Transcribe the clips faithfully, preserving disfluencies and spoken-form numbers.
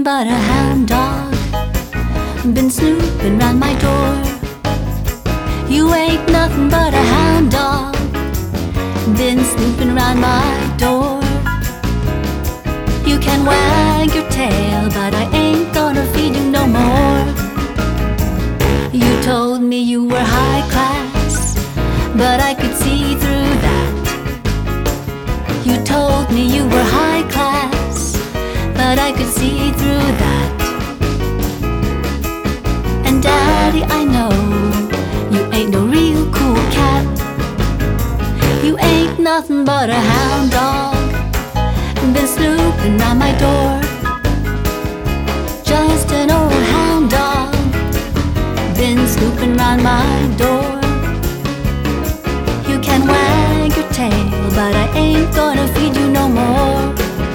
but a hound dog, been snooping round my door. You ain't nothing but a hound dog, been snooping round my door. You can wag your tail, but I ain't gonna feed you no more. You told me you were high class, but I could see through that. You told me you were high class, but I could see through that. And Daddy, I know you ain't no real cool cat. You ain't nothing but a hound dog, been snooping round my door. Just an old hound dog, been snooping round my door. You can wag your tail, but I ain't gonna feed you no more.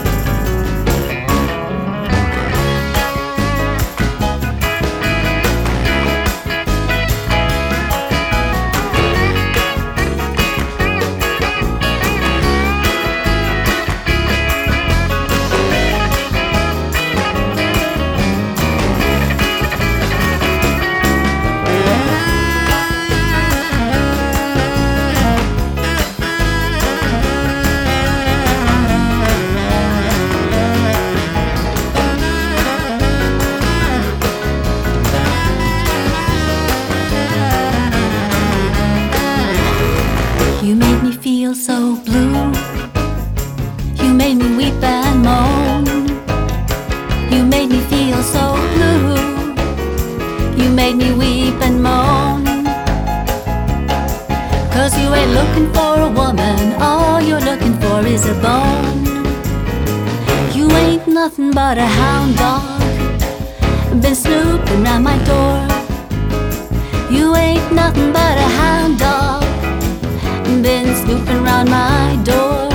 You made me feel so blue, you made me weep and moan. You made me feel so blue, you made me weep and moan. Cause you ain't looking for a woman, all you're looking for is a bone. You ain't nothing but a hound dog, been snooping round my door. You ain't nothing but a hound dog, been snooping round my door.